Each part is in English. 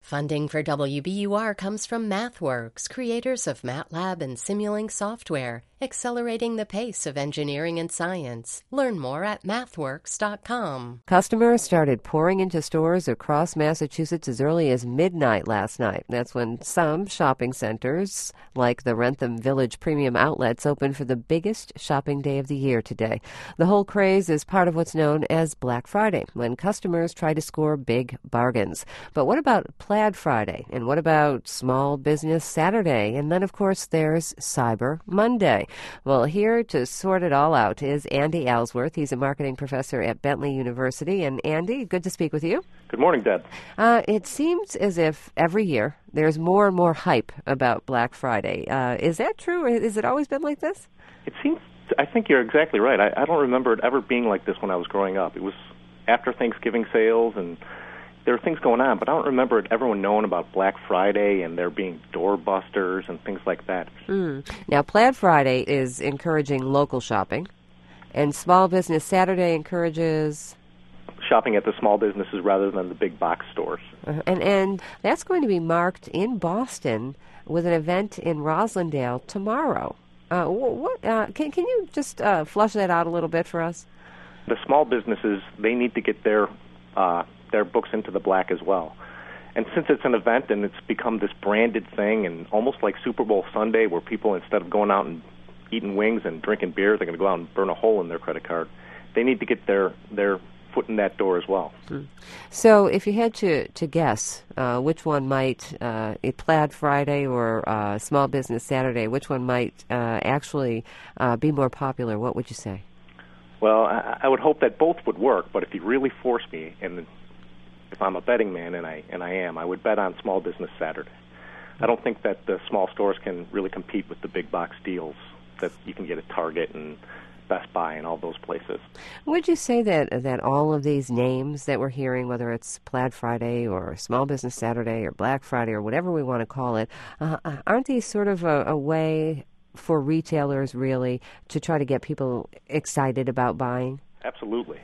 Funding for WBUR comes from MathWorks, creators of MATLAB and Simulink software, accelerating the pace of engineering and science. Learn more at mathworks.com. Customers started pouring into stores across Massachusetts as early as midnight last night. That's when some shopping centers, like the Wrentham Village Premium Outlets, opened for the biggest shopping day of the year today. The whole craze is part of what's known as Black Friday, when customers try to score big bargains. But what about Plaid Friday? And what about Small Business Saturday? And then, of course, there's Cyber Monday. Well, here to sort it all out is Andy Ellsworth. He's a marketing professor at Bentley University. And Andy, good to speak with you. Good morning, Deb. It seems as if every year there's more and more hype about Black Friday. Is that true? Has it always been like this? It seems, I think you're exactly right. I don't remember it ever being like this when I was growing up. It was after Thanksgiving sales, and there were things going on, but I don't remember everyone knowing about Black Friday and there being doorbusters and things like that. Now, Plaid Friday is encouraging local shopping, and Small Business Saturday encourages shopping at the small businesses rather than the big box stores. And that's going to be marked in Boston with an event in Roslindale tomorrow. Can you just flush that out a little bit for us? The small businesses, they need to get their books into the black as well. And since it's an event and it's become this branded thing and almost like Super Bowl Sunday where people, instead of going out and eating wings and drinking beer, they're going to go out and burn a hole in their credit card, they need to get their foot in that door as well. So if you had to guess which one might, Plaid Friday or Small Business Saturday, which one might actually be more popular, what would you say? Well, I would hope that both would work, but if you really force me, and if I'm a betting man, and I am, I would bet on Small Business Saturday. I don't think that the small stores can really compete with the big box deals that you can get at Target and Best Buy and all those places. Would you say that all of these names that we're hearing, whether it's Plaid Friday or Small Business Saturday or Black Friday or whatever we want to call it, aren't these sort of a way for retailers really to try to get people excited about buying? Absolutely.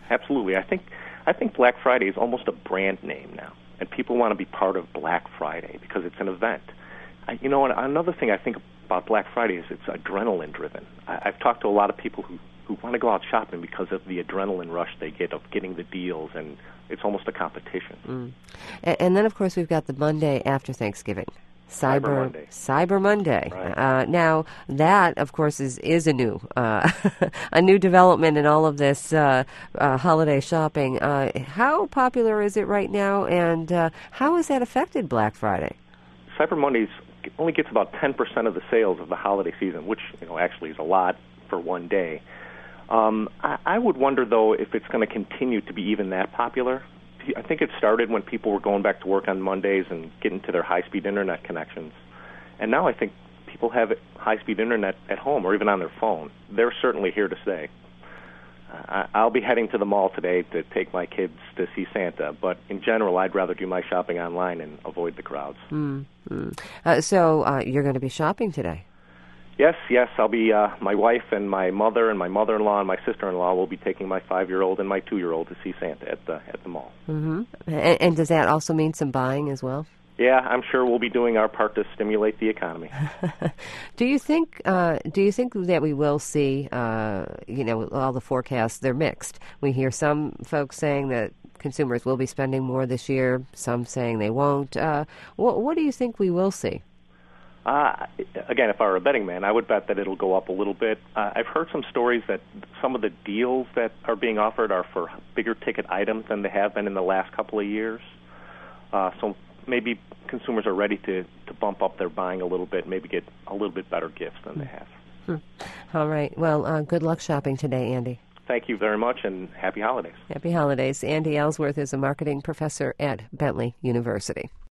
I think Black Friday is almost a brand name now, and people want to be part of Black Friday because it's an event. Another thing I think about Black Friday is it's adrenaline driven. I've talked to a lot of people who want to go out shopping because of the adrenaline rush they get of getting the deals, and it's almost a competition. And then, of course, we've got the Monday after Thanksgiving. Cyber Monday. Right. Now that, of course, is a new a new development in all of this holiday shopping. How popular is it right now, and how has that affected Black Friday? Cyber Mondays only gets about 10% of the sales of the holiday season, which actually is a lot for one day. I would wonder, though, if it's going to continue to be even that popular. I think it started when people were going back to work on Mondays and getting to their high-speed internet connections. And now I think people have high-speed internet at home or even on their phone. They're certainly here to stay. I'll be heading to the mall today to take my kids to see Santa, but in general, I'd rather do my shopping online and avoid the crowds. So you're going to be shopping today? Yes. I'll be, my wife and my mother and my mother-in-law and my sister-in-law will be taking my 5-year-old and my 2-year-old to see Santa at the mall. And does that also mean some buying as well? Yeah, I'm sure we'll be doing our part to stimulate the economy. Do you think that we will see, all the forecasts, they're mixed. We hear some folks saying that consumers will be spending more this year, some saying they won't. What do you think we will see? Again, if I were a betting man, I would bet that it'll go up a little bit. I've heard some stories that some of the deals that are being offered are for bigger ticket items than they have been in the last couple of years. So maybe consumers are ready to bump up their buying a little bit, maybe get a little bit better gifts than they have. All right. Well, good luck shopping today, Andy. Thank you very much, and happy holidays. Happy holidays. Andy Ellsworth is a marketing professor at Bentley University.